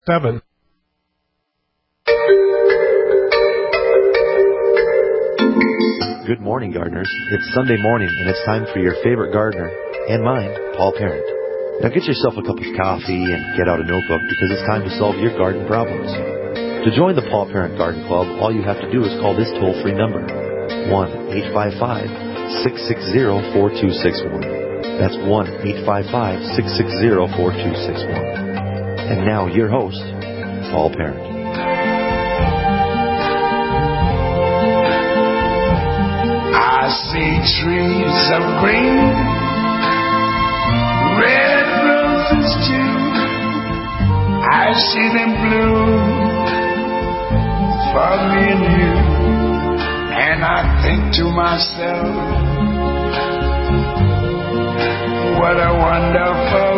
7. Good morning, gardeners. It's Sunday morning, and it's time for your favorite gardener, and mine, Paul Parent. Now get yourself a cup of coffee and get out a notebook because it's time to solve your garden problems. To join the Paul Parent Garden Club, all you have to do is call this toll-free number, 1-855-660-4261. That's 1-855-660-4261. And now your host, Paul Parent. I see trees of green, red roses too. I see them bloom for me and you. And I think to myself, what a wonderful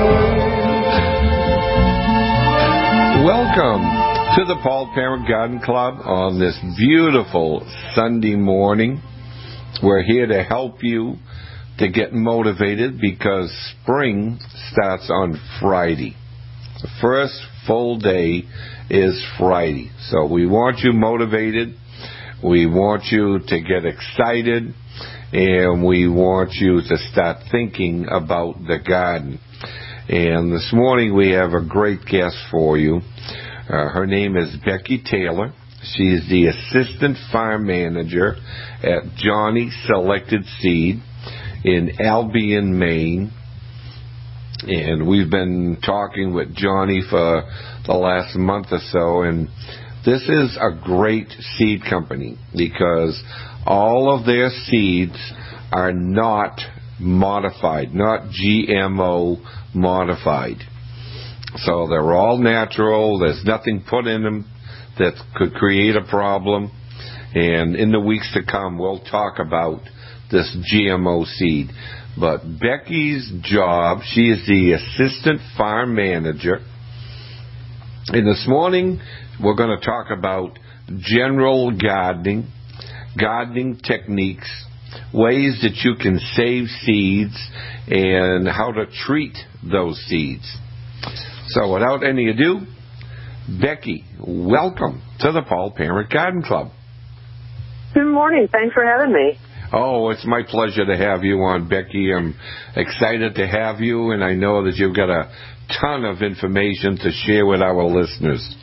world. Welcome to the Paul Parent Garden Club on this beautiful Sunday morning. We're here to help you to get motivated because spring starts on Friday. The first full day is Friday. So we want you motivated. We want you to get excited. And we want you to start thinking about the garden. And this morning we have a great guest for you. Her name is Becky Taylor. She is the Assistant Farm Manager at Johnny Selected Seed in Albion, Maine. And we've been talking with Johnny for the last month or so. And this is a great seed company because all of their seeds are not modified, not GMO modified. So they're all natural. There's nothing put in them that could create a problem. And in the weeks to come, we'll talk about this GMO seed. But Becky's job, she is the Assistant Farm Manager. And this morning, we're going to talk about general gardening techniques, ways that you can save seeds, and how to treat those seeds. So without any ado, Becky, welcome to the Paul Parent Garden Club. Good morning. Thanks for having me. Oh, it's my pleasure to have you on, Becky. I'm excited to have you, and I know that you've got a ton of information to share with our listeners.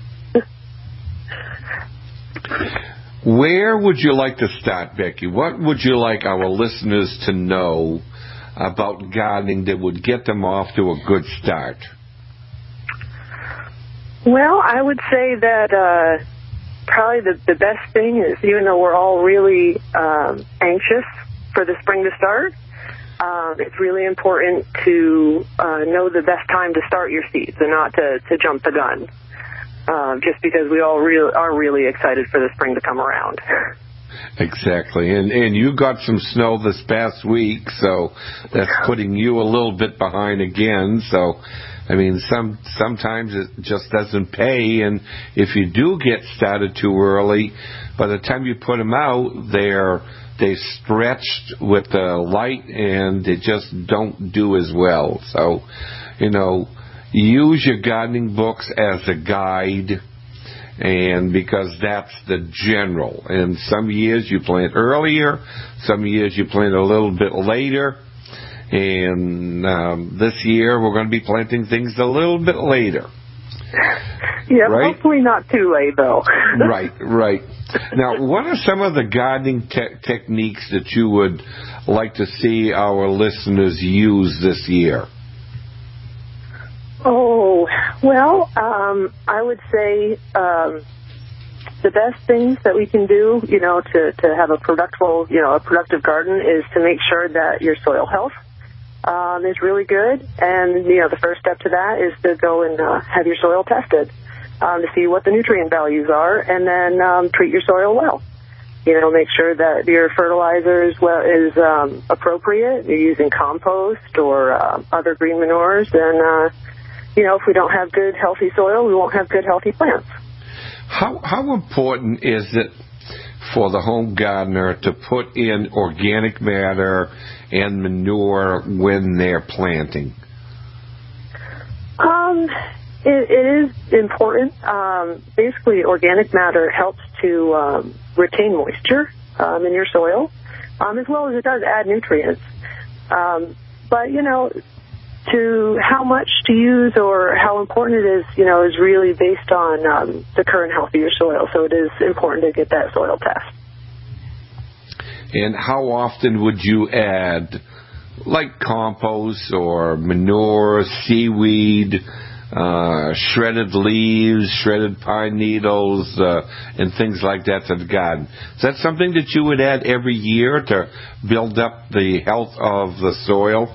Where would you like to start, Becky? What would you like our listeners to know about gardening that would get them off to a good start? Well, I would say that probably the best thing is, even though we're all really anxious for the spring to start, it's really important to know the best time to start your seeds and not to jump the gun, just because we all are really excited for the spring to come around. Exactly. And you got some snow this past week, so that's putting you a little bit behind again. So, I mean, sometimes it just doesn't pay, and if you do get started too early, by the time you put them out, they stretched with the light, and they just don't do as well. So, use your gardening books as a guide, and because that's the general. And some years you plant earlier, some years you plant a little bit later. And this year we're going to be planting things a little bit later. Yeah, right? Hopefully not too late, though. Right. Now, what are some of the gardening techniques that you would like to see our listeners use this year? Oh, well, I would say the best things that we can do, to have a productive garden is to make sure that your soil health is really good. And, the first step to that is to go and have your soil tested to see what the nutrient values are, and then treat your soil well. Make sure that your fertilizer is appropriate. You're using compost or other green manures. And, if we don't have good, healthy soil, we won't have good, healthy plants. How important is it for the home gardener to put in organic matter and manure when they're planting? It is important. Basically, organic matter helps to retain moisture in your soil, as well as it does add nutrients. But, to how much to use or how important it is, is really based on the current health of your soil. So it is important to get that soil test. And how often would you add, like compost or manure, seaweed, shredded leaves, shredded pine needles, and things like that to the garden? Is that something that you would add every year to build up the health of the soil?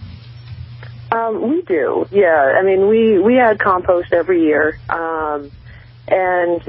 We do, yeah. I mean, we add compost every year, and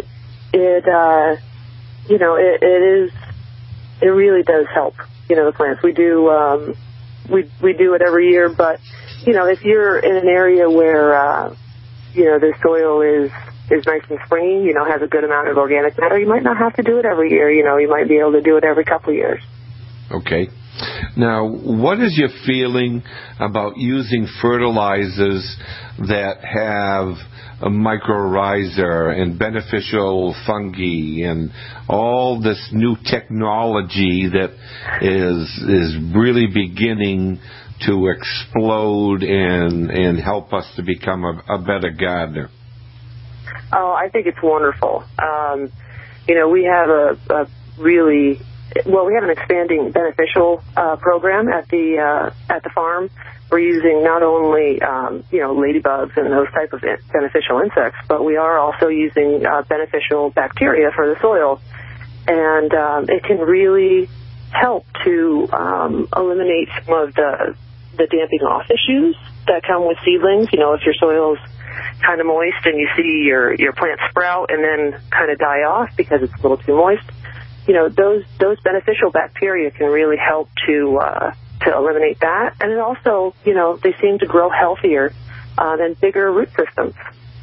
it really does help, the plants. We do we do it every year, but if you're in an area where the soil is nice and springy, has a good amount of organic matter, you might not have to do it every year. You might be able to do it every couple of years. Okay. Now, what is your feeling about using fertilizers that have a mycorrhiza and beneficial fungi and all this new technology that is really beginning to explode and help us to become a better gardener? Oh, I think it's wonderful. We have we have an expanding beneficial program at the farm. We're using not only ladybugs and those type of beneficial insects, but we are also using beneficial bacteria for the soil, and it can really help to eliminate some of the damping off issues that come with seedlings. If your soil's kind of moist and you see your plant sprout and then kind of die off because it's a little too moist, those beneficial bacteria can really help to eliminate that. And it also, they seem to grow healthier than bigger root systems.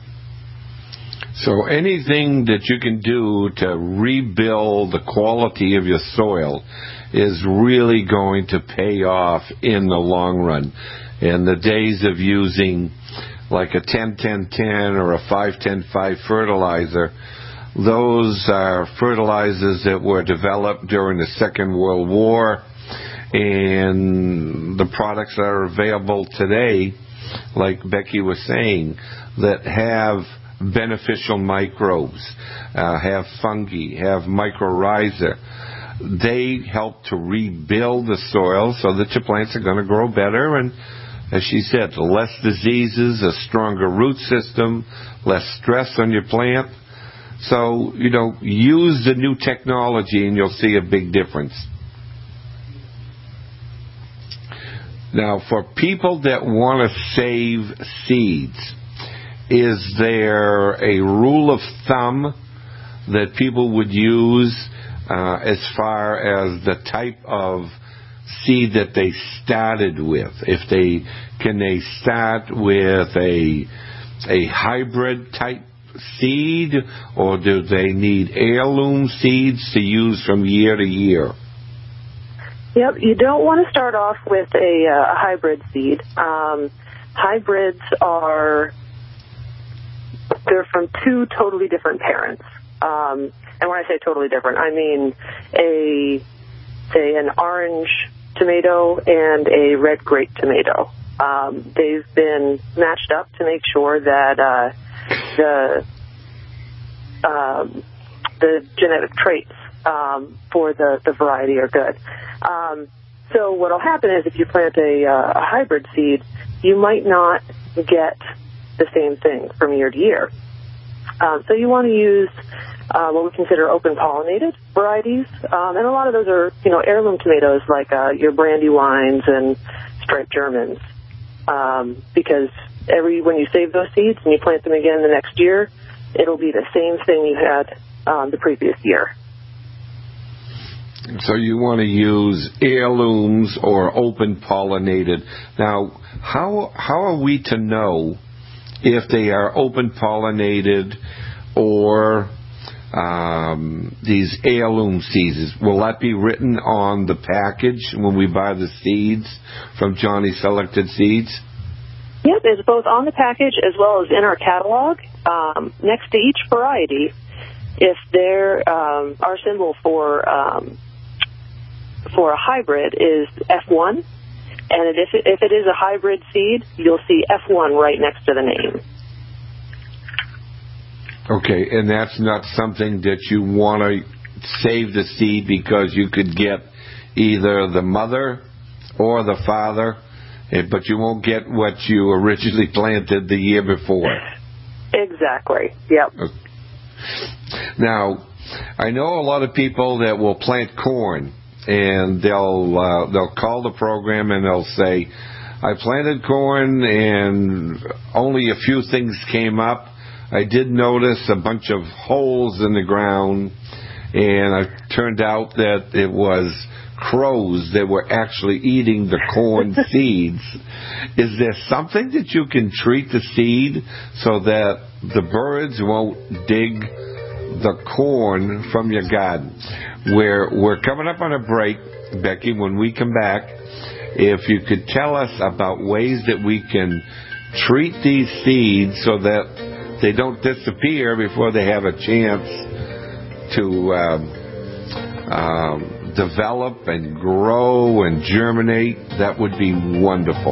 So anything that you can do to rebuild the quality of your soil is really going to pay off in the long run. In the days of using like a 10-10-10 or a 5-10-5 fertilizer, those are fertilizers that were developed during the Second World War, and the products that are available today, like Becky was saying, that have beneficial microbes, have fungi, have mycorrhiza. They help to rebuild the soil so that your plants are going to grow better, and as she said, less diseases, a stronger root system, less stress on your plant. So, use the new technology and you'll see a big difference. Now, for people that want to save seeds, is there a rule of thumb that people would use as far as the type of seed that they started with? Can they start with a hybrid type seed, or do they need heirloom seeds to use from year to year? Yep, you don't want to start off with a hybrid seed. Hybrids they're from two totally different parents. And when I say totally different, I mean an orange tomato and a red grape tomato. They've been matched up to make sure that the genetic traits for the variety are good. So what will happen is if you plant a hybrid seed, you might not get the same thing from year to year. So you want to use what we consider open pollinated varieties, and a lot of those are heirloom tomatoes like your Brandywines and striped Germans, because when you save those seeds and you plant them again the next year, it'll be the same thing you had the previous year. So you want to use heirlooms or open pollinated. Now, how are we to know if they are open pollinated or these heirloom seeds? Will that be written on the package when we buy the seeds from Johnny Selected Seeds? Yep, it's both on the package as well as in our catalog. Next to each variety, if there, our symbol for a hybrid is F1, and if it is a hybrid seed, you'll see F1 right next to the name. Okay, and that's not something that you want to save the seed because you could get either the mother or the father, but you won't get what you originally planted the year before. Exactly. Yep. Okay. Now, I know a lot of people that will plant corn, and they'll call the program and they'll say, I planted corn and only a few things came up. I did notice a bunch of holes in the ground, and it turned out that it was crows that were actually eating the corn seeds. Is there something that you can treat the seed so that the birds won't dig the corn from your garden? We're coming up on a break, Becky. When we come back, if you could tell us about ways that we can treat these seeds so that they don't disappear before they have a chance to develop and grow and germinate, that would be wonderful.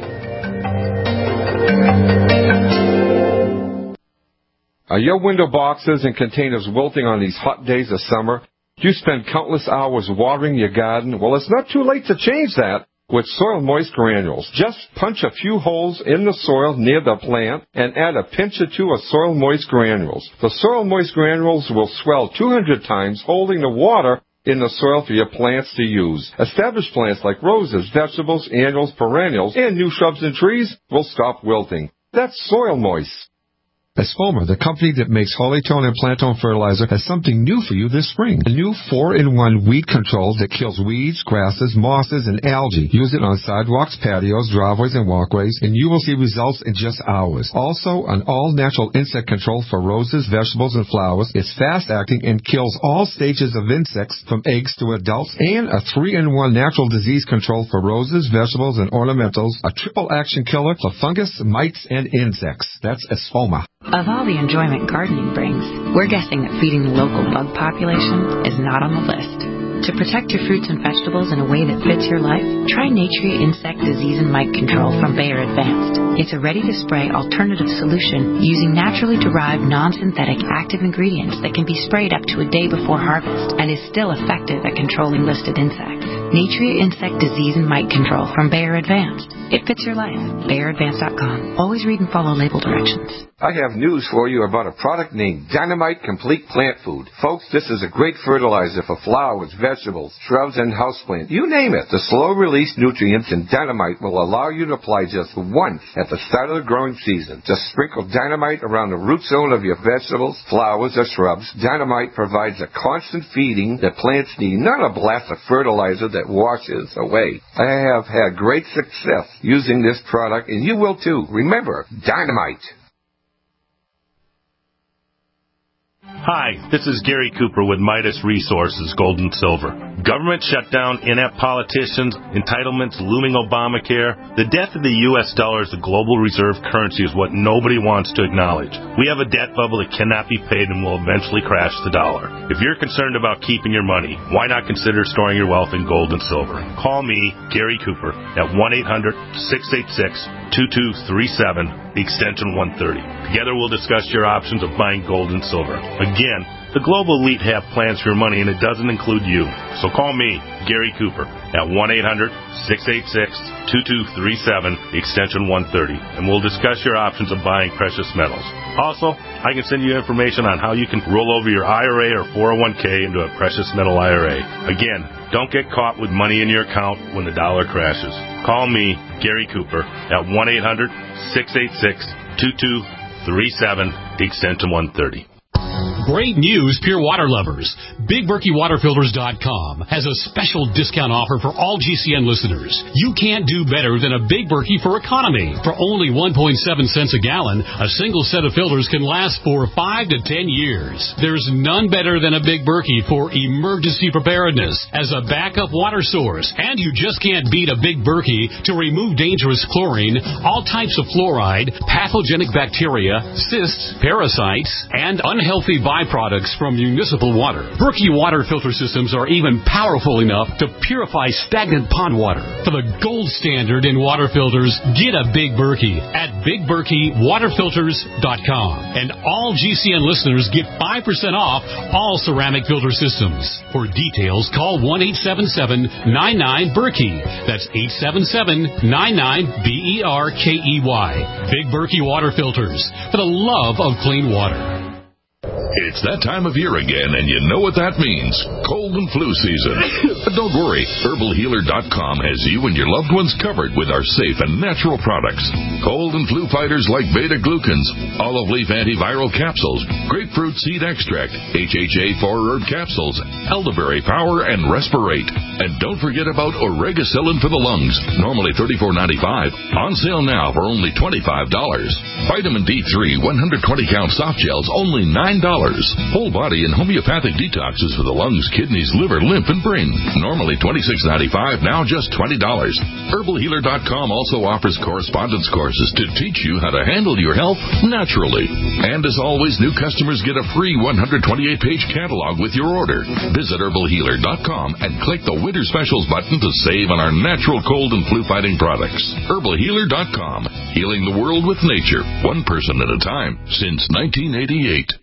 Are your window boxes and containers wilting on these hot days of summer? Do you spend countless hours watering your garden? Well, it's not too late to change that with Soil Moist Granules. Just punch a few holes in the soil near the plant and add a pinch or two of Soil Moist Granules. The Soil Moist Granules will swell 200 times, holding the water in the soil for your plants to use. Established plants like roses, vegetables, annuals, perennials, and new shrubs and trees will stop wilting. That's Soil Moist. Espoma, the company that makes Hollytone and Plantone fertilizer, has something new for you this spring. A new 4-in-1 weed control that kills weeds, grasses, mosses, and algae. Use it on sidewalks, patios, driveways, and walkways, and you will see results in just hours. Also, an all-natural insect control for roses, vegetables, and flowers. It's fast-acting and kills all stages of insects from eggs to adults. And a 3-in-1 natural disease control for roses, vegetables, and ornamentals. A triple-action killer for fungus, mites, and insects. That's Espoma. Of all the enjoyment gardening brings, we're guessing that feeding the local bug population is not on the list. To protect your fruits and vegetables in a way that fits your life, try Natria Insect Disease and Mite Control from Bayer Advanced. It's a ready-to-spray alternative solution using naturally derived non-synthetic active ingredients that can be sprayed up to a day before harvest and is still effective at controlling listed insects. Natria Insect Disease and Mite Control from Bayer Advanced. It fits your life. BayerAdvanced.com. Always read and follow label directions. I have news for you about a product named Dynamite Complete Plant Food. Folks, this is a great fertilizer for flowers, vegetables, shrubs, and houseplants. You name it. The slow-release nutrients in Dynamite will allow you to apply just once at the start of the growing season. Just sprinkle Dynamite around the root zone of your vegetables, flowers, or shrubs. Dynamite provides a constant feeding that plants need, not a blast of fertilizer that washes away. I have had great success using this product, and you will too. Remember, Dynamite. Hi, this is Gary Cooper with Midas Resources, Gold and Silver. Government shutdown, inept politicians, entitlements, looming Obamacare. The death of the U.S. dollar as the global reserve currency is what nobody wants to acknowledge. We have a debt bubble that cannot be paid and will eventually crash the dollar. If you're concerned about keeping your money, why not consider storing your wealth in gold and silver? Call me, Gary Cooper, at 1-800-686-2237, the extension 130. Together we'll discuss your options of buying gold and silver. Again, the global elite have plans for your money, and it doesn't include you. So call me, Gary Cooper, at 1-800-686-2237, the extension 130, and we'll discuss your options of buying precious metals. Also, I can send you information on how you can roll over your IRA or 401k into a precious metal IRA. Again, don't get caught with money in your account when the dollar crashes. Call me, Gary Cooper, at 1-800-686-2237, the extension 130. Great news, pure water lovers. BigBerkeyWaterFilters.com has a special discount offer for all GCN listeners. You can't do better than a Big Berkey for economy. For only 1.7 cents a gallon, a single set of filters can last for 5 to 10 years. There's none better than a Big Berkey for emergency preparedness as a backup water source. And you just can't beat a Big Berkey to remove dangerous chlorine, all types of fluoride, pathogenic bacteria, cysts, parasites, and unhealthy byproducts from municipal water. Berkey water filter systems are even powerful enough to purify stagnant pond water. For the gold standard in water filters, get a Big Berkey at BigBerkeyWaterFilters.com. And all GCN listeners get 5% off all ceramic filter systems. For details, call 1-877-99-BERKEY. That's 877-99-BERKEY. Big Berkey Water Filters, for the love of clean water. It's that time of year again, and you know what that means. Cold and flu season. But don't worry. HerbalHealer.com has you and your loved ones covered with our safe and natural products. Cold and flu fighters like beta-glucans, olive leaf antiviral capsules, grapefruit seed extract, HHA 4-herb capsules, elderberry power, and respirate. And don't forget about Oregacillin for the lungs, normally $34.95. On sale now for only $25. Vitamin D3 120-count soft gels, only $9. Whole body and homeopathic detoxes for the lungs, kidneys, liver, lymph, and brain. Normally $26.95, now just $20. HerbalHealer.com also offers correspondence courses to teach you how to handle your health naturally. And as always, new customers get a free 128-page catalog with your order. Visit HerbalHealer.com and click the Winter Specials button to save on our natural cold and flu-fighting products. HerbalHealer.com, healing the world with nature, one person at a time, since 1988.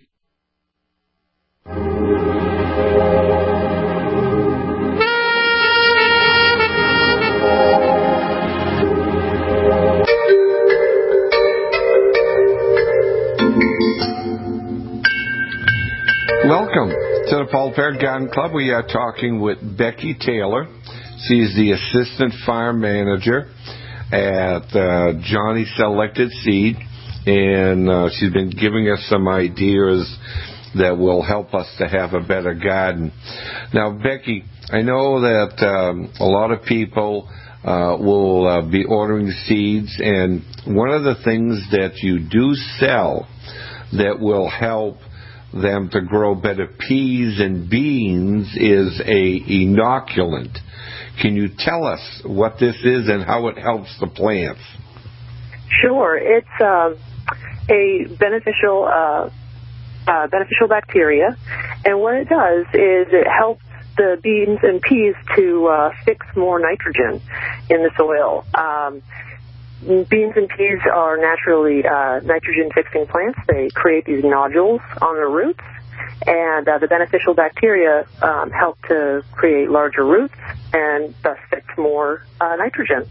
Welcome to the Paul Parrott Garden Club. We are talking with Becky Taylor. She's the assistant farm manager at Johnny Selected Seed, and she's been giving us some ideas that will help us to have a better garden. Now, Becky, I know that a lot of people will be ordering seeds, and one of the things that you do sell that will help them to grow better peas and beans is a inoculant. Can you tell us what this is and how it helps the plants? Sure. It's a beneficial bacteria, and what it does is it helps the beans and peas to fix more nitrogen in the soil. Beans and peas are naturally nitrogen-fixing plants. They create these nodules on their roots, and the beneficial bacteria help to create larger roots and thus fix more nitrogen.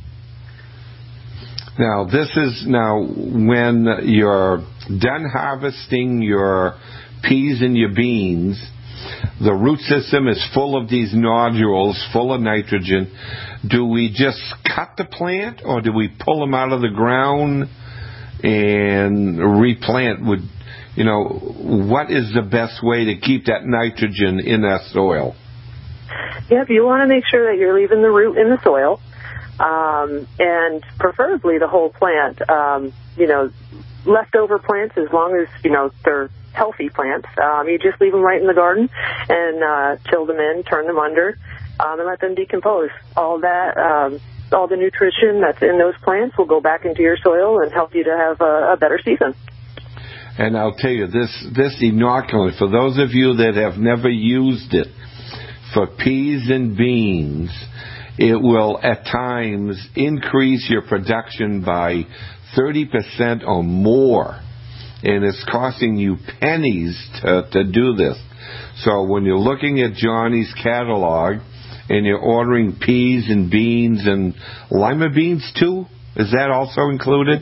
Now, when you're done harvesting your peas and your beans, the root system is full of these nodules, full of nitrogen. Do we just cut the plant, or do we pull them out of the ground and replant? What is the best way to keep that nitrogen in that soil? Yep, you want to make sure that you're leaving the root in the soil, and preferably the whole plant. Leftover plants, as long as, they're healthy plants, you just leave them right in the garden and till them in, turn them under, and let them decompose. All the nutrition that's in those plants will go back into your soil and help you to have a better season. And I'll tell you, this inoculant, for those of you that have never used it, for peas and beans, it will at times increase your production by 30% or more, and it's costing you pennies to do this. So when you're looking at Johnny's catalog and you're ordering peas and beans and lima beans too, is that also included?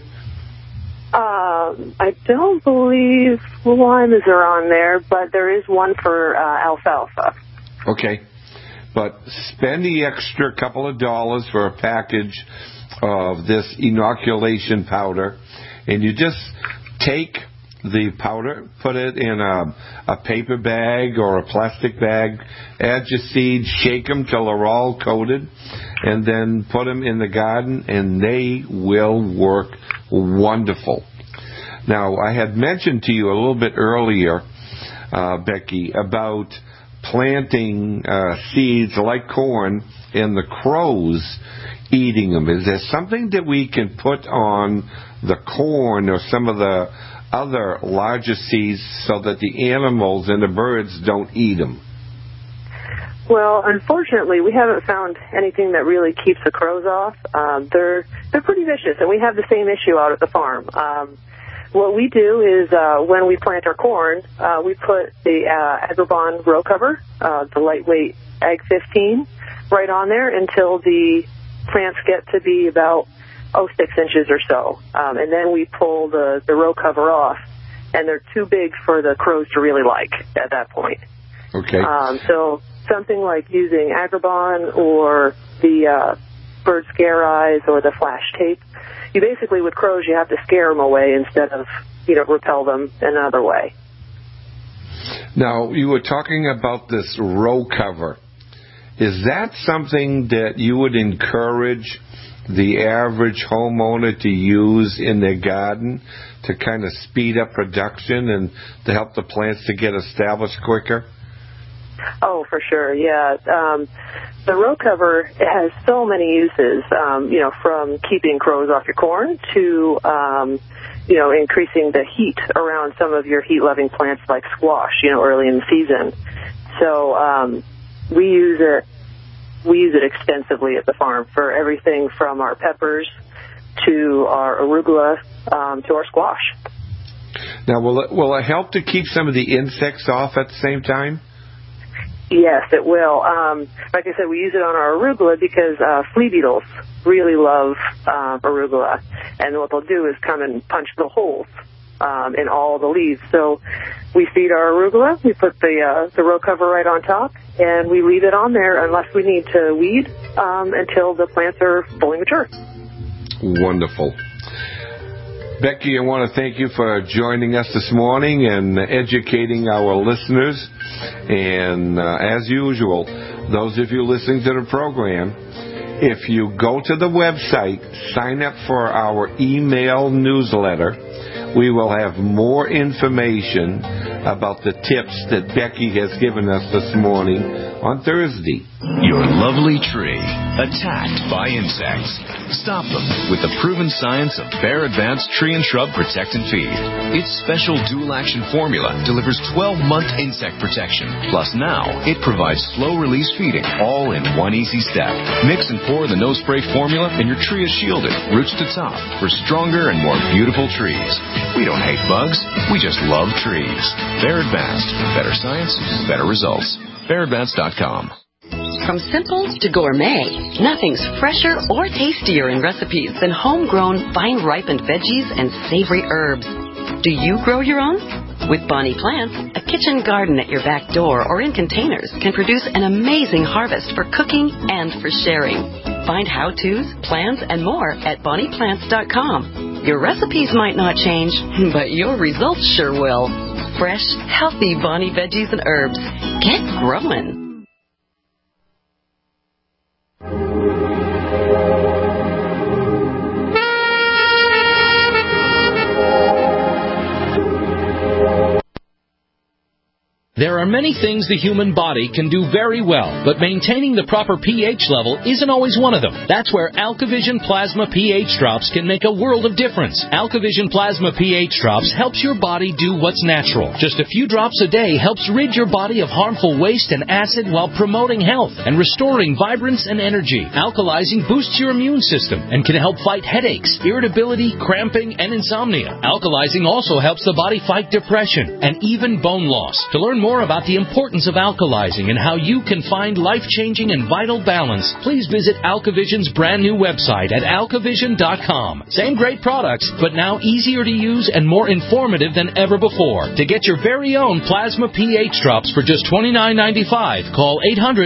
I don't believe limas are on there, but there is one for alfalfa. Okay. But spend the extra couple of dollars for a package of this inoculation powder, and you just take the powder, put it in a paper bag or a plastic bag, add your seeds, shake them till they're all coated, and then put them in the garden, and they will work wonderful. Now, I had mentioned to you a little bit earlier, Becky, about planting seeds like corn and the crows eating them. Is there something that we can put on the corn or some of the other larger seeds so that the animals and the birds don't eat them? Well, unfortunately, we haven't found anything that really keeps the crows off. They're pretty vicious, and we have the same issue out at the farm. What we do is when we plant our corn, we put the Agribon row cover, the lightweight Ag 15, right on there until the plants get to be about 6 inches or so. And then we pull the row cover off, and they're too big for the crows to really like at that point. Okay. So something like using Agribon or the bird scare eyes or the flash tape. You basically, with crows, you have to scare them away instead of, repel them another way. Now, you were talking about this row cover. Is that something that you would encourage the average homeowner to use in their garden to kind of speed up production and to help the plants to get established quicker? Oh, for sure, yeah. The row cover has so many uses, from keeping crows off your corn to, increasing the heat around some of your heat-loving plants like squash, early in the season. So we use it extensively at the farm for everything from our peppers to our arugula to our squash. Now, will it help to keep some of the insects off at the same time? Yes, it will. Like I said, we use it on our arugula because flea beetles really love arugula. And what they'll do is come and punch the holes in all the leaves. So we feed our arugula, we put the row cover right on top, and we leave it on there unless we need to weed until the plants are fully mature. Wonderful. Becky, I want to thank you for joining us this morning and educating our listeners. And as usual, those of you listening to the program, if you go to the website, sign up for our email newsletter, we will have more information about the tips that Becky has given us this morning on Thursday. Your lovely tree attacked by insects. Stop them with the proven science of Bayer Advanced Tree and Shrub Protect and Feed. Its special dual-action formula delivers 12-month insect protection. Plus now, it provides slow-release feeding, all in one easy step. Mix and pour the no-spray formula, and your tree is shielded, roots to top, for stronger and more beautiful trees. We don't hate bugs, we just love trees. Bayer Advanced. Better science, better results. BayerAdvanced.com. From simple to gourmet, nothing's fresher or tastier in recipes than homegrown, vine-ripened veggies and savory herbs. Do you grow your own? With Bonnie Plants, a kitchen garden at your back door or in containers can produce an amazing harvest for cooking and for sharing. Find how-tos, plans, and more at BonniePlants.com. Your recipes might not change, but your results sure will. Fresh, healthy Bonnie veggies and herbs. Get growing. There are many things the human body can do very well, but maintaining the proper pH level isn't always one of them. That's where AlkaVision Plasma pH Drops can make a world of difference. AlkaVision Plasma pH Drops helps your body do what's natural. Just a few drops a day helps rid your body of harmful waste and acid while promoting health and restoring vibrance and energy. Alkalizing boosts your immune system and can help fight headaches, irritability, cramping, and insomnia. Alkalizing also helps the body fight depression and even bone loss. To learn more more about the importance of alkalizing and how you can find life-changing and vital balance, please visit AlkaVision's brand new website at alkavision.com. Same great products, but now easier to use and more informative than ever before. To get your very own Plasma pH drops for just $29.95, call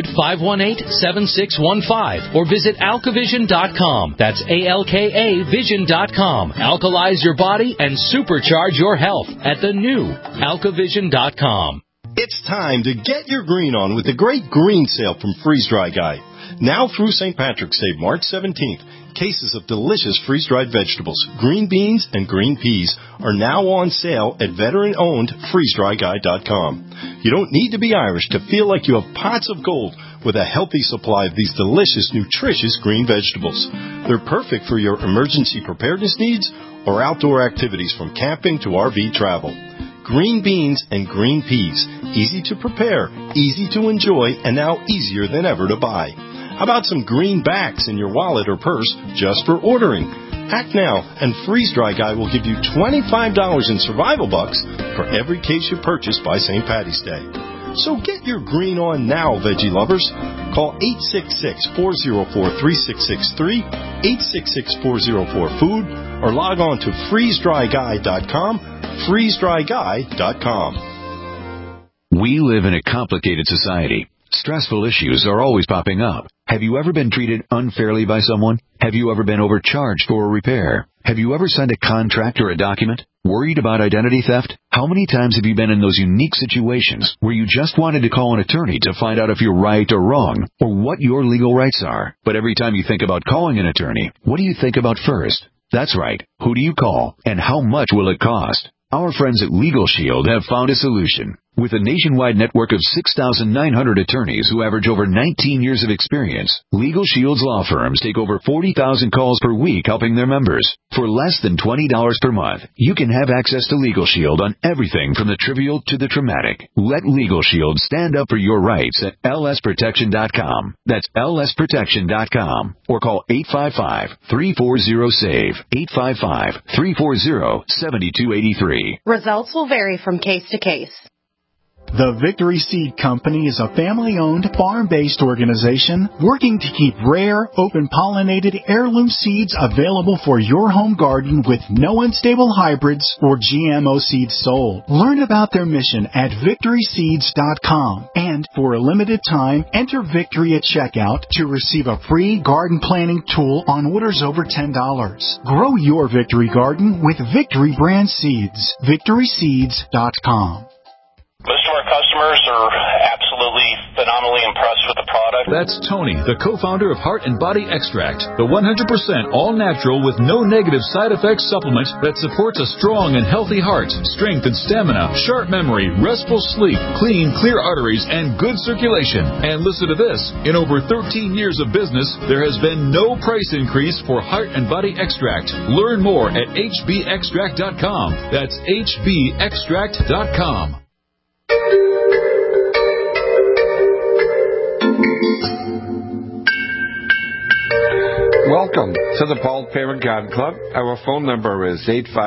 800-518-7615 or visit alkavision.com. That's ALKA Vision.com. Alkalize your body and supercharge your health at the new alkavision.com. It's time to get your green on with the great green sale from Freeze Dry Guy. Now through St. Patrick's Day, March 17th, cases of delicious freeze-dried vegetables, green beans, and green peas are now on sale at veteran-owned freezedryguy.com. You don't need to be Irish to feel like you have pots of gold with a healthy supply of these delicious, nutritious green vegetables. They're perfect for your emergency preparedness needs or outdoor activities from camping to RV travel. Green beans and green peas, easy to prepare, easy to enjoy, and now easier than ever to buy. How about some greenbacks in your wallet or purse just for ordering? Act now, and Freeze Dry Guy will give you $25 in survival bucks for every case you purchase by St. Patty's Day. So get your green on now, veggie lovers. Call 866-404-3663, 866-404-FOOD, or log on to freezedryguy.com, freezedryguy.com. We live in a complicated society. Stressful issues are always popping up. Have you ever been treated unfairly by someone? Have you ever been overcharged for a repair? Have you ever signed a contract or a document? Worried about identity theft? How many times have you been in those unique situations where you just wanted to call an attorney to find out if you're right or wrong, or what your legal rights are? But every time you think about calling an attorney, what do you think about first? That's right. Who do you call, and how much will it cost? Our friends at Legal Shield have found a solution. With a nationwide network of 6,900 attorneys who average over 19 years of experience, Legal Shield's law firms take over 40,000 calls per week helping their members. For less than $20 per month, you can have access to Legal Shield on everything from the trivial to the traumatic. Let Legal Shield stand up for your rights at lsprotection.com. That's lsprotection.com. Or call 855-340-SAVE, 855-340-7283. Results will vary from case to case. The Victory Seed Company is a family-owned, farm-based organization working to keep rare, open-pollinated heirloom seeds available for your home garden with no unstable hybrids or GMO seeds sold. Learn about their mission at victoryseeds.com, and for a limited time, enter Victory at checkout to receive a free garden planning tool on orders over $10. Grow your Victory garden with Victory brand seeds. victoryseeds.com. Most of our customers are absolutely phenomenally impressed with the product. That's Tony, the co-founder of Heart and Body Extract, the 100% all-natural with no negative side effects supplement that supports a strong and healthy heart, strength and stamina, sharp memory, restful sleep, clean, clear arteries, and good circulation. And listen to this. In over 13 years of business, there has been no price increase for Heart and Body Extract. Learn more at hbextract.com. That's hbextract.com. Welcome to the Paul Parent Garden Club. Our phone number is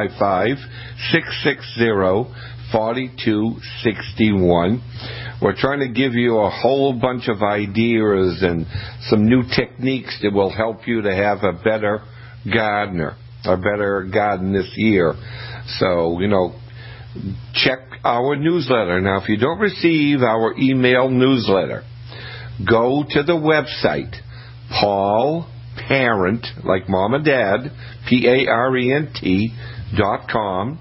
855-660-4261. We're trying to give you a whole bunch of ideas and some new techniques that will help you to have a better gardener, a better garden this year. So, check our newsletter. Now, if you don't receive our email newsletter, go to the website, Paul Parent, like mom and dad, PARENT.com.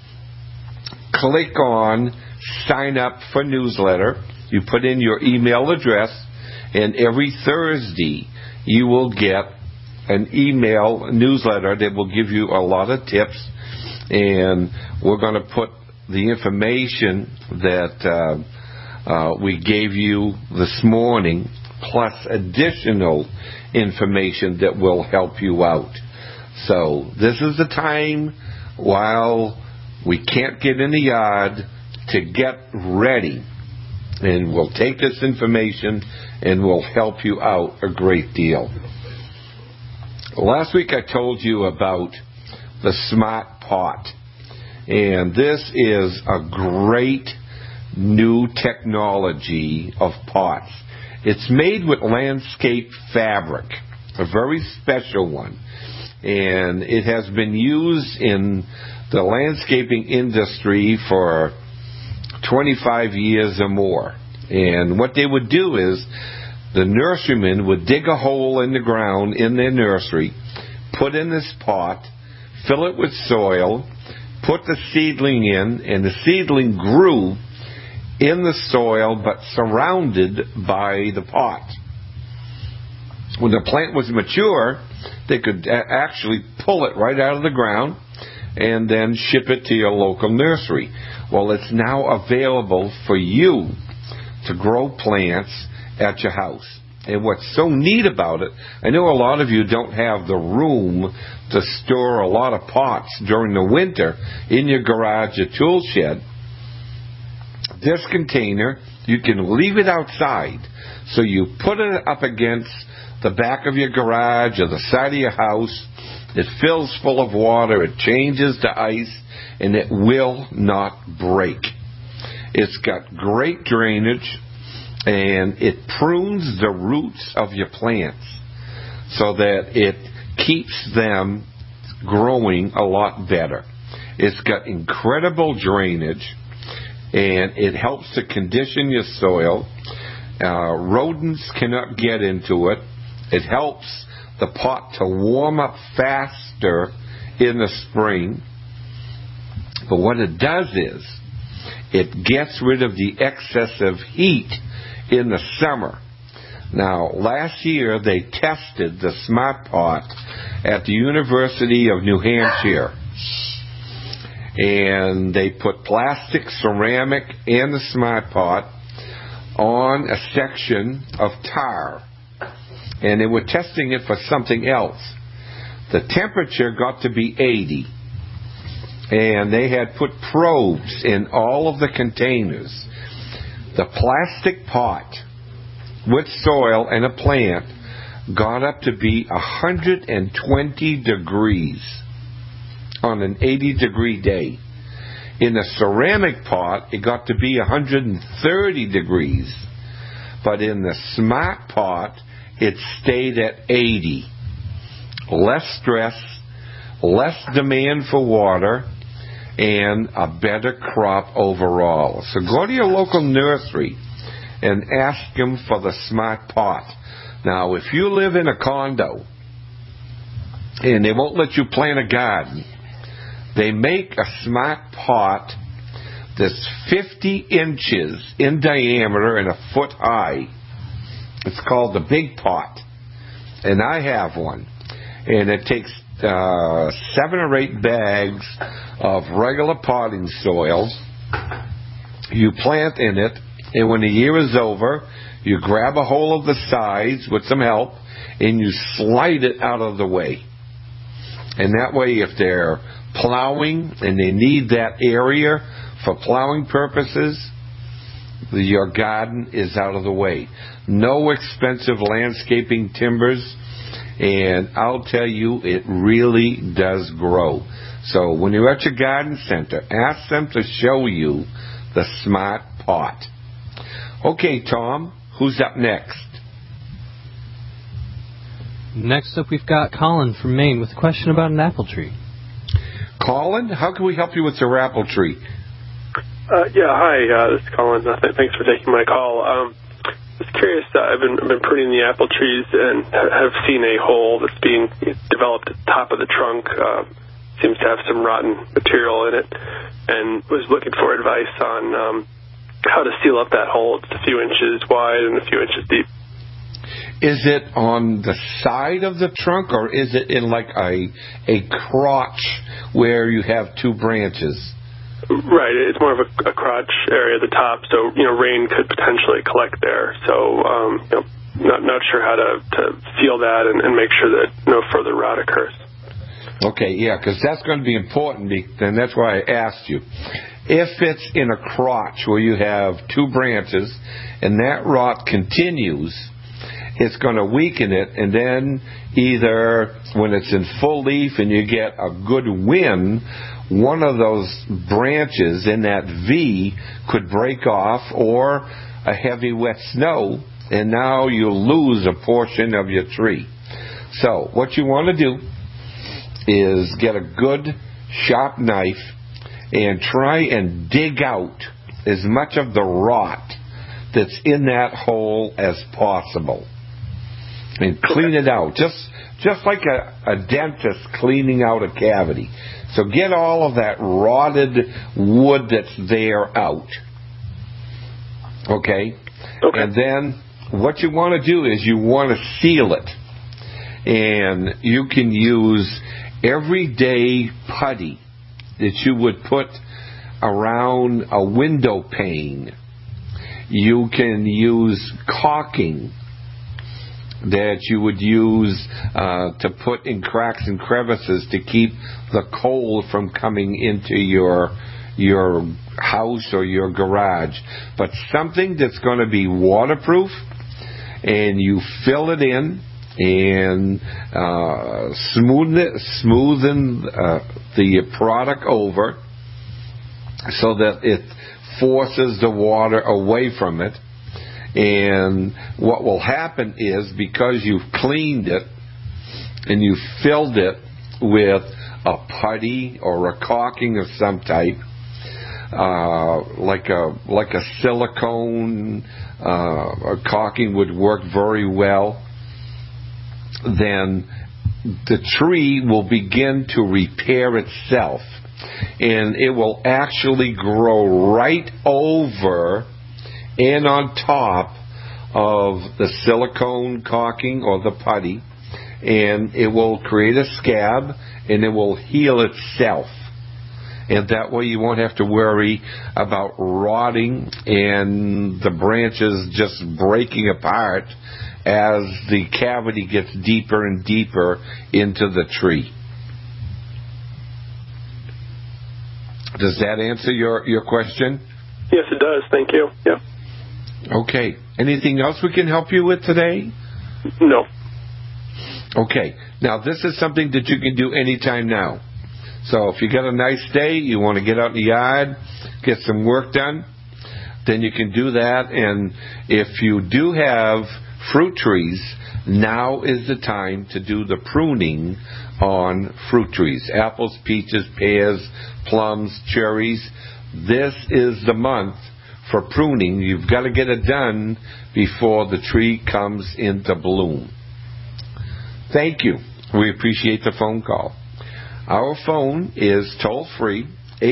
Click on sign up for newsletter. You put in your email address, and every Thursday you will get an email newsletter that will give you a lot of tips, and we're going to put the information that we gave you this morning, plus additional information that will help you out. So this is the time while we can't get in the yard to get ready, and we'll take this information and we'll help you out a great deal. Last week I told you about the Smart Pot, and this is a great new new technology of pots. It's made with landscape fabric, a very special one. And it has been used in the landscaping industry for 25 years or more. And what they would do is the nurseryman would dig a hole in the ground in their nursery, put in this pot, fill it with soil, put the seedling in, and the seedling grew in the soil but surrounded by the pot. When the plant was mature, they could actually pull it right out of the ground and then ship it to your local nursery. Well, it's now available for you to grow plants at your house. And what's so neat about it, I know a lot of you don't have the room to store a lot of pots during the winter in your garage or tool shed. This container, you can leave it outside. So you put it up against the back of your garage or the side of your house. It fills full of water. It changes to ice, and it will not break. It's got great drainage, and it prunes the roots of your plants so that it keeps them growing a lot better. It's got incredible drainage, and it helps to condition your soil. Rodents cannot get into it. It helps the pot to warm up faster in the spring. But what it does is it gets rid of the excessive heat in the summer. Now, last year they tested the Smart Pot at the University of New Hampshire. And they put plastic, ceramic, and the Smart Pot on a section of tar. And they were testing it for something else. The temperature got to be 80. And they had put probes in all of the containers. The plastic pot with soil and a plant got up to be 120 degrees on an 80-degree day. In the ceramic pot, it got to be 130 degrees. But in the Smart Pot, it stayed at 80. Less stress, less demand for water, and a better crop overall. So go to your local nursery and ask them for the Smart Pot. Now, if you live in a condo and they won't let you plant a garden, they make a Smart Pot that's 50 inches in diameter and a foot high. It's called the Big Pot. And I have one. And it takes 7 or 8 bags of regular potting soil. You plant in it, and when the year is over, you grab a hold of the sides with some help, and you slide it out of the way. And that way, if they're plowing and they need that area for plowing purposes, your garden is out of the way. No expensive landscaping timbers, and I'll tell you, it really does grow. So when you're at your garden center, ask them to show you the Smart Pot. Okay, Tom, who's up next? Next up, we've got Colin from Maine with a question about an apple tree. Colin, how can we help you with your apple tree? Hi, this is Colin. Thanks for taking my call. I was curious. I've been pruning the apple trees and have seen a hole that's being developed at the top of the trunk. Seems to have some rotten material in it, and was looking for advice on how to seal up that hole. It's a few inches wide and a few inches deep. Is it on the side of the trunk, or is it in like a crotch where you have 2 branches? Right, it's more of a crotch area at the top, so rain could potentially collect there. So not sure how to seal that and make sure that no further rot occurs. Okay, yeah, because that's going to be important, and that's why I asked you. If it's in a crotch where you have 2 branches and that rot continues, it's going to weaken it, and then either when it's in full leaf and you get a good wind, one of those branches in that V could break off, or a heavy wet snow, and now you lose a portion of your tree. So what you want to do is get a good sharp knife and try and dig out as much of the rot that's in that hole as possible. And clean it out, just like a dentist cleaning out a cavity. So get all of that rotted wood that's there out. Okay? And then what you want to do is you want to seal it. And you can use everyday putty that you would put around a window pane. You can use caulking that you would use to put in cracks and crevices to keep the cold from coming into your house or your garage. But something that's going to be waterproof, and you fill it in and smoothen the product over so that it forces the water away from it. And what will happen is, because you've cleaned it and you've filled it with a putty or a caulking of some type, like a silicone caulking would work very well, then the tree will begin to repair itself, and it will actually grow right over and on top of the silicone caulking or the putty, and it will create a scab, and it will heal itself. And that way you won't have to worry about rotting and the branches just breaking apart as the cavity gets deeper and deeper into the tree. Does that answer your question? Yes, it does. Thank you. Yeah. Okay. Anything else we can help you with today? No. Okay. Now, this is something that you can do anytime now. So if you got a nice day, you want to get out in the yard, get some work done, then you can do that. And if you do have fruit trees, now is the time to do the pruning on fruit trees. Apples, peaches, pears, plums, cherries. This is the month for pruning. You've got to get it done before the tree comes into bloom. Thank you. We appreciate the phone call. Our phone is toll-free,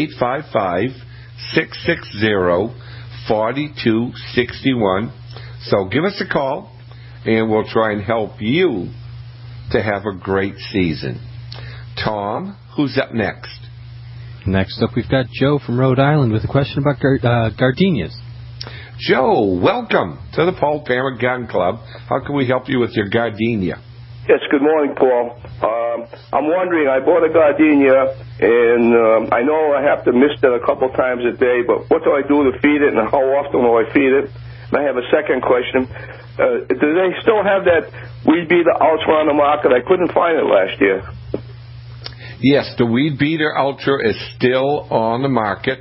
855-660-4261. So give us a call, and we'll try and help you to have a great season. Tom, who's up next? Next up, we've got Joe from Rhode Island with a question about gardenias. Joe, welcome to the Paul Parent Garden Club. How can we help you with your gardenia? Yes, good morning, Paul. I'm wondering, I bought a gardenia, and I know I have to mist it a couple times a day, but what do I do to feed it, and how often do I feed it? And I have a second question. Do they still have that Weed Beater Ultra on the market? I couldn't find it last year. Yes, the Weed Beater Ultra is still on the market.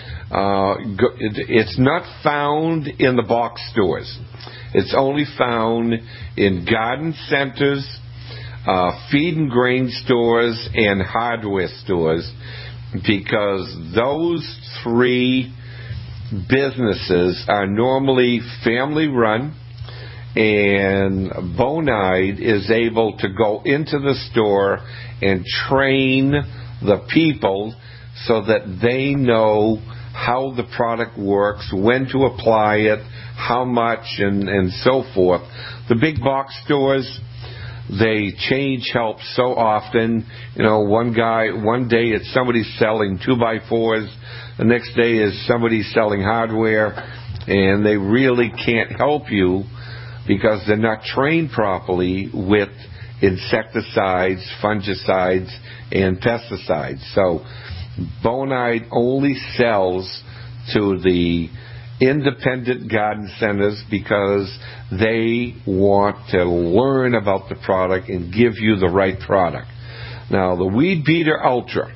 It's not found in the box stores. It's only found in garden centers, feed and grain stores, and hardware stores, because those three businesses are normally family run, and Bonide is able to go into the store and train the people so that they know how the product works, when to apply it, how much, and so forth. The big box stores, they change help so often. You know, one day it's somebody selling 2x4s, the next day is somebody selling hardware, and they really can't help you because they're not trained properly with insecticides, fungicides, and pesticides. So Bonide only sells to the independent garden centers because they want to learn about the product and give you the right product. Now, the Weed Beater Ultra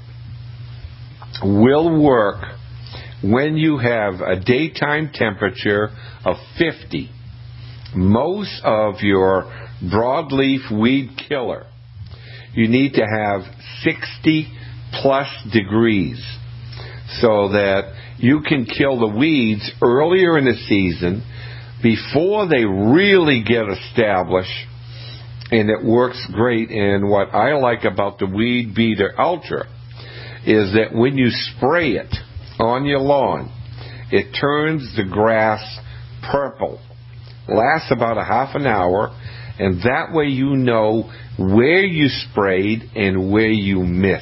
will work when you have a daytime temperature of 50. Most of your broadleaf weed killer, you need to have 60 plus degrees so that you can kill the weeds earlier in the season before they really get established, and it works great. And what I like about the Weed Beater Ultra is that when you spray it on your lawn, it turns the grass purple. Lasts about a half an hour, and that way you know where you sprayed and where you missed.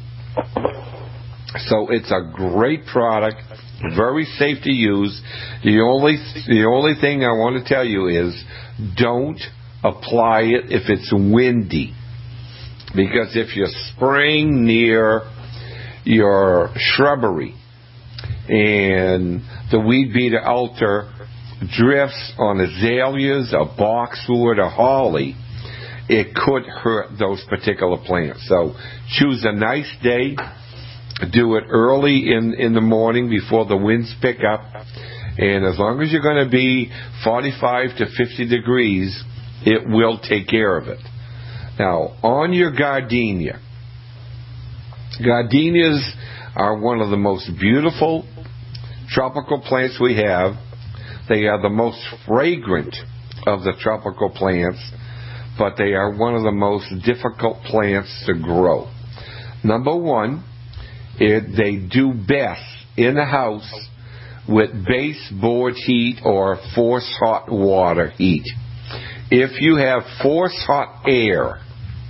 So it's a great product, very safe to use. The only thing I want to tell you is don't apply it if it's windy, because if you're spraying near your shrubbery and the Weed Beater Ultra drifts on azaleas or boxwood or holly, it could hurt those particular plants. So choose a nice day. Do it early in the morning before the winds pick up. And as long as you're going to be 45 to 50 degrees, it will take care of it. Now, on your gardenia. Gardenias are one of the most beautiful tropical plants we have. They are the most fragrant of the tropical plants, but they are one of the most difficult plants to grow. Number one, they do best in the house with baseboard heat or forced hot water heat. If you have forced hot air,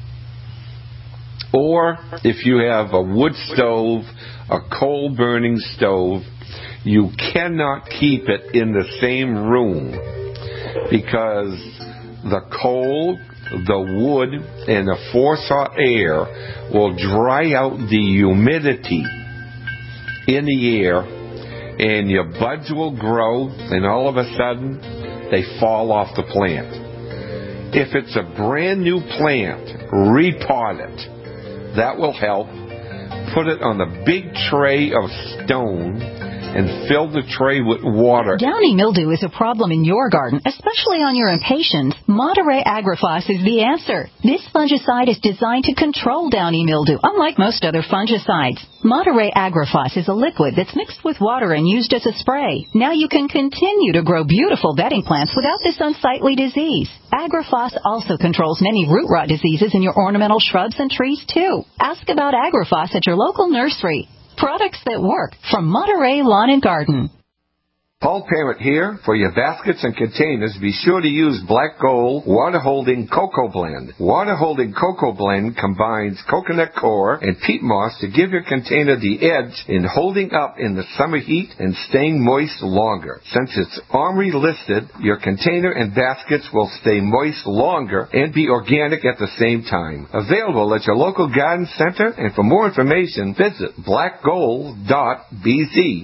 or if you have a wood stove, a coal-burning stove, you cannot keep it in the same room, because the coal, the wood, and the forced hot air will dry out the humidity in the air, and your buds will grow, and all of a sudden they fall off the plant. If it's a brand new plant, repot it. That will help. Put it on a big tray of stone and fill the tray with water. Downy mildew is a problem in your garden, especially on your impatiens. Monterey Agrifos is the answer. This fungicide is designed to control downy mildew, unlike most other fungicides. Monterey Agrifos is a liquid that's mixed with water and used as a spray. Now you can continue to grow beautiful bedding plants without this unsightly disease. Agrifos also controls many root rot diseases in your ornamental shrubs and trees, too. Ask about Agrifos at your local nursery. Products that work from Monterey Lawn and Garden. Paul Parent here. For your baskets and containers, be sure to use Black Gold Water-Holding Cocoa Blend. Water-Holding Cocoa Blend combines coconut coir and peat moss to give your container the edge in holding up in the summer heat and staying moist longer. Since it's OMRI listed, your container and baskets will stay moist longer and be organic at the same time. Available at your local garden center, and for more information, visit blackgold.bz.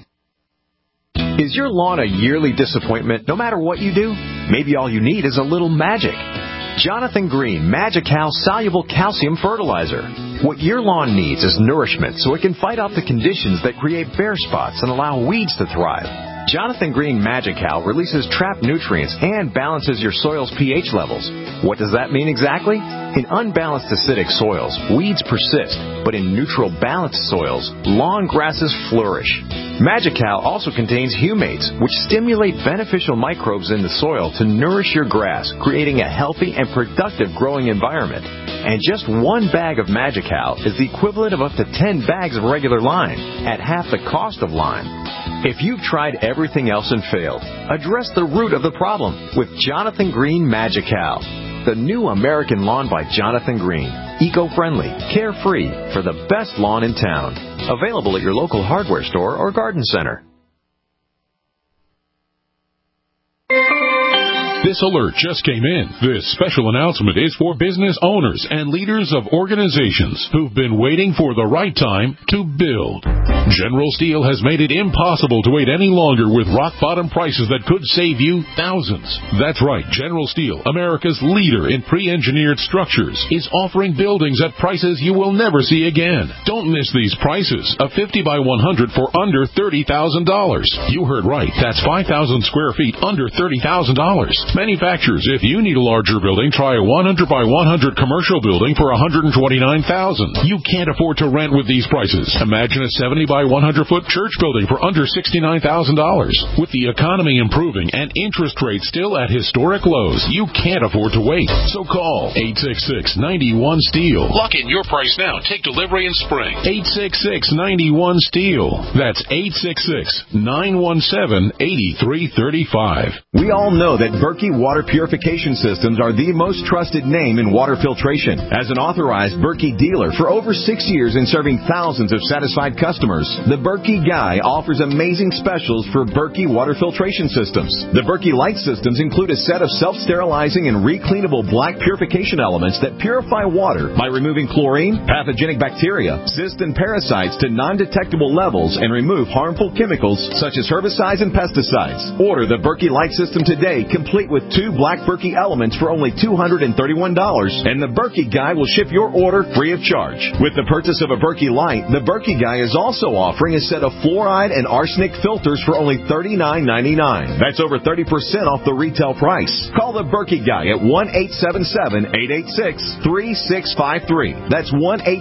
Is your lawn a yearly disappointment no matter what you do? Maybe all you need is a little magic. Jonathan Green Magical Soluble Calcium Fertilizer. What your lawn needs is nourishment so it can fight off the conditions that create bare spots and allow weeds to thrive. Jonathan Green Magical releases trapped nutrients and balances your soil's pH levels. What does that mean exactly? In unbalanced acidic soils, weeds persist, but in neutral balanced soils, lawn grasses flourish. Magical also contains humates, which stimulate beneficial microbes in the soil to nourish your grass, creating a healthy and productive growing environment. And just one bag of Magical is the equivalent of up to 10 bags of regular lime at half the cost of lime. If you've tried everything else and failed, address the root of the problem with Jonathan Green Magical. The new American lawn by Jonathan Green. Eco-friendly, carefree, for the best lawn in town. Available at your local hardware store or garden center. This alert just came in. This special announcement is for business owners and leaders of organizations who've been waiting for the right time to build. General Steel has made it impossible to wait any longer with rock-bottom prices that could save you thousands. That's right. General Steel, America's leader in pre-engineered structures, is offering buildings at prices you will never see again. Don't miss these prices. A 50 by 100 for under $30,000. You heard right. That's 5,000 square feet under $30,000. Manufacturers, if you need a larger building, try a 100 by 100 commercial building for $129,000. You can't afford to rent with these prices. Imagine a 70 by 100-foot church building for under $69,000. With the economy improving and interest rates still at historic lows, you can't afford to wait. So call 866-91-STEEL. Lock in your price now. Take delivery in spring. 866-91-STEEL. That's 866-917-8335. We all know that Berkey Water Purification Systems are the most trusted name in water filtration. As an authorized Berkey dealer for over 6 years and serving thousands of satisfied customers, the Berkey Guy offers amazing specials for Berkey water filtration systems. The Berkey Light systems include a set of self-sterilizing and recleanable black purification elements that purify water by removing chlorine, pathogenic bacteria, cysts, and parasites to non-detectable levels and remove harmful chemicals such as herbicides and pesticides. Order the Berkey Light system today, complete with 2 black Berkey elements for only $231, and the Berkey Guy will ship your order free of charge. With the purchase of a Berkey Light, the Berkey Guy is also offering a set of fluoride and arsenic filters for only $39.99. That's over 30% off the retail price. Call the Berkey Guy at 1-877-886-3653. That's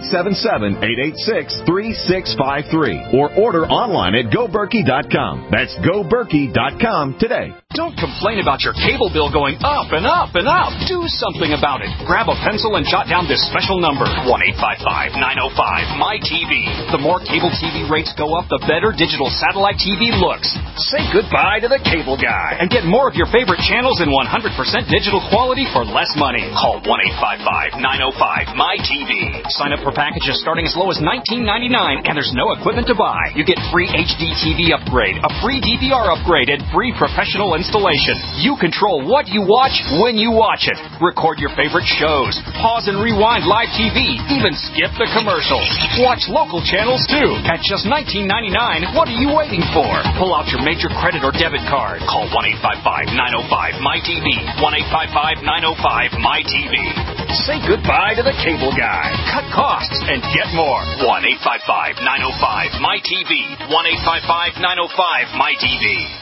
1-877-886-3653. Or order online at GoBerkey.com. That's GoBerkey.com today. Don't complain about your cable bill going up and up and up. Do something about it. Grab a pencil and jot down this special number, 1-855-905-MY-TV. The more cable TV rates go up, the better digital satellite TV looks. Say goodbye to the cable guy and get more of your favorite channels in 100% digital quality for less money. Call 1-855-905-MY-TV. Sign up for packages starting as low as $19.99, and there's no equipment to buy. You get free HD TV upgrade, a free DVR upgrade, and free professional installation. You control what you watch when you watch it. Record your favorite shows. Pause and rewind live TV. Even skip the commercials. Watch local channels too. At just $19.99, what are you waiting for? Pull out your major credit or debit card. Call 1-855-905-MY-TV. 1-855-905-MY-TV. Say goodbye to the cable guy. Cut costs and get more. 1-855-905-MY-TV. 1-855-905-MY-TV.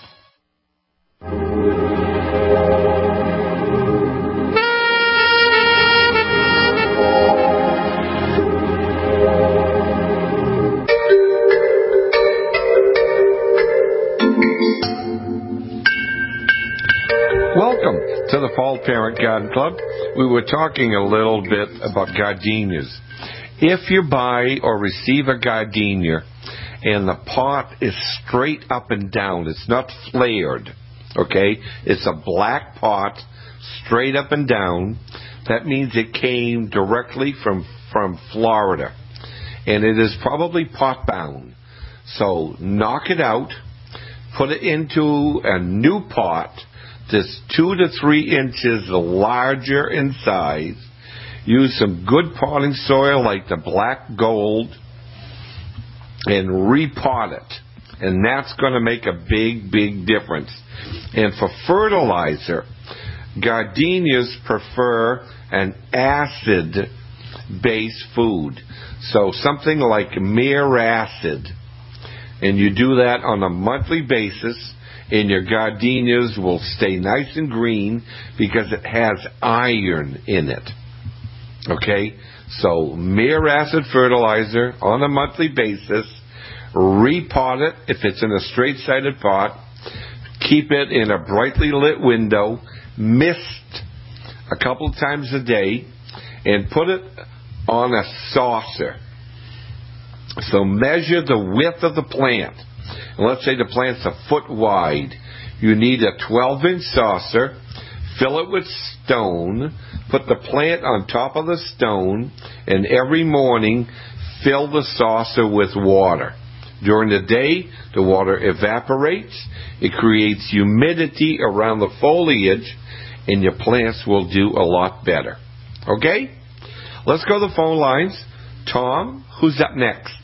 Welcome to the Paul Parent Garden Club. We were talking a little bit about gardenias. If you buy or receive a gardenia and the pot is straight up and down, it's not flared, okay? It's a black pot, straight up and down. That means it came directly from Florida. And it is probably pot bound. So knock it out, put it into a new pot that's 2 to 3 inches larger in size. Use some good potting soil like the Black Gold and repot it. And that's going to make a big, big difference. And for fertilizer, gardenias prefer an acid-based food. So something like Mere Acid. And you do that on a monthly basis, and your gardenias will stay nice and green because it has iron in it. Okay? So Mere Acid fertilizer on a monthly basis. Repot it if it's in a straight-sided pot. Keep it in a brightly lit window. Mist a couple times a day. And put it on a saucer. So measure the width of the plant. And let's say the plant's a foot wide. You need a 12-inch saucer. Fill it with stone. Put the plant on top of the stone. And every morning, fill the saucer with water. During the day, the water evaporates. It creates humidity around the foliage, and your plants will do a lot better. Okay? Let's go to the phone lines. Tom, who's up next?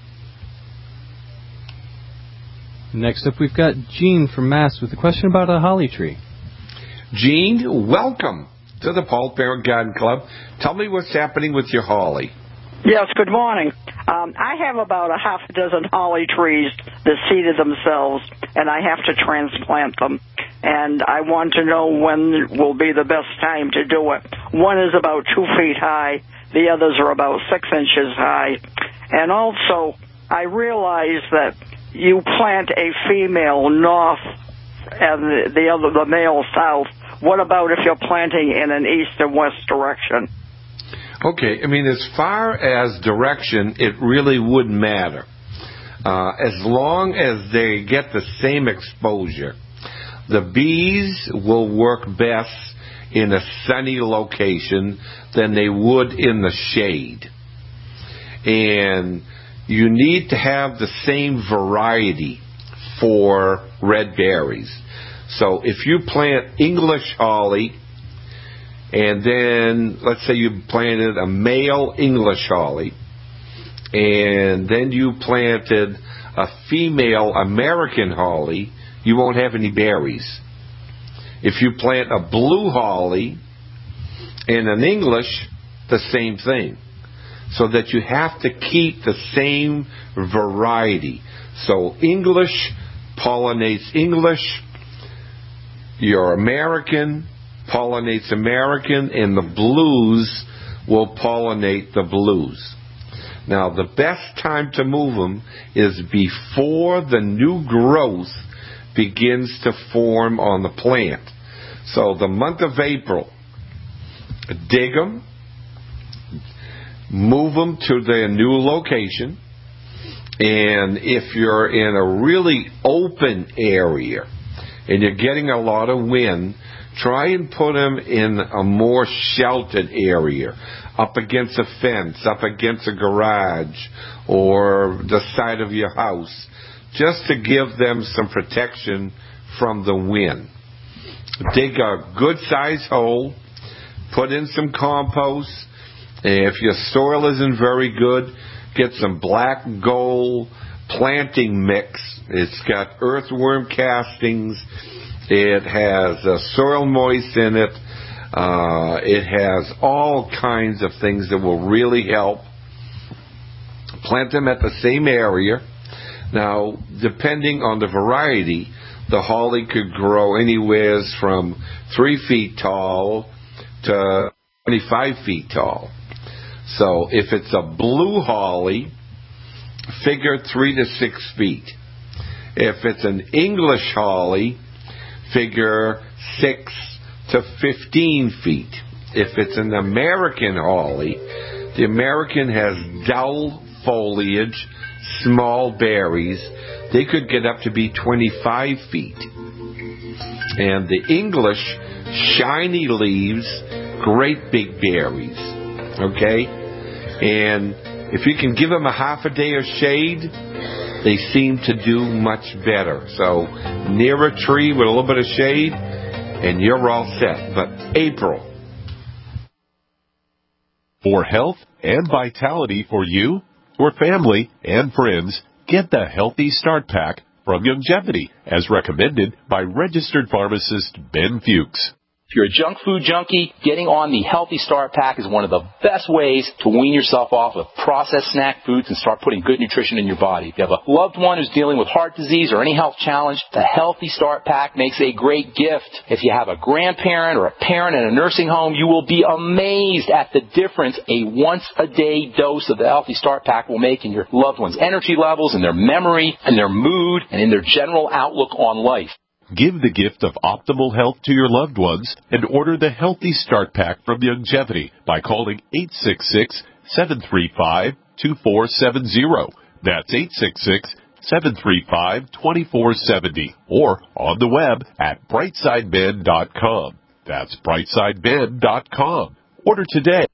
Next up, we've got Gene from Mass with a question about a holly tree. Gene, welcome to the Paul Parent Garden Club. Tell me what's happening with your holly. Yes, good morning. I have about a half a dozen holly trees that seeded themselves, and I have to transplant them. And I want to know when will be the best time to do it. One is about 2 feet high. The others are about 6 inches high. And also, I realize that you plant a female north and the male south. What about if you're planting in an east and west direction? Okay, as far as direction, it really wouldn't matter. As long as they get the same exposure. The bees will work best in a sunny location than they would in the shade. And you need to have the same variety for red berries. So if you plant English holly, and then let's say you planted a male English holly, and then you planted a female American holly, you won't have any berries. If you plant a blue holly and an English, the same thing. So that you have to keep the same variety. So English pollinates English, your American pollinates American, and the blues will pollinate the blues. Now, the best time to move them is before the new growth begins to form on the plant. So the month of April, dig them, move them to their new location, and if you're in a really open area and you're getting a lot of wind, try and put them in a more sheltered area, up against a fence, up against a garage, or the side of your house, just to give them some protection from the wind. Dig a good-sized hole, put in some compost, and if your soil isn't very good, get some black gold planting mix. It's got earthworm castings. It has soil moist in it. It has all kinds of things that will really help. Plant them at the same area. Now, depending on the variety, the holly could grow anywhere from 3 feet tall to 25 feet tall. So if it's a blue holly, figure 3 to 6 feet. If it's an English holly, figure 6 to 15 feet. If it's an American holly, the American has dull foliage, small berries. They could get up to be 25 feet. And the English, shiny leaves, great big berries. Okay? And if you can give them a half a day of shade, they seem to do much better. So near a tree with a little bit of shade, and you're all set. But April. For health and vitality for you, your family, and friends, get the Healthy Start Pack from Youngevity, as recommended by registered pharmacist Ben Fuchs. If you're a junk food junkie, getting on the Healthy Start Pack is one of the best ways to wean yourself off of processed snack foods and start putting good nutrition in your body. If you have a loved one who's dealing with heart disease or any health challenge, the Healthy Start Pack makes a great gift. If you have a grandparent or a parent in a nursing home, you will be amazed at the difference a once-a-day dose of the Healthy Start Pack will make in your loved one's energy levels, in their memory, in their mood, and in their general outlook on life. Give the gift of optimal health to your loved ones and order the Healthy Start Pack from Youngevity by calling 866-735-2470. That's 866-735-2470. Or on the web at brightsideben.com. That's brightsideben.com. Order today.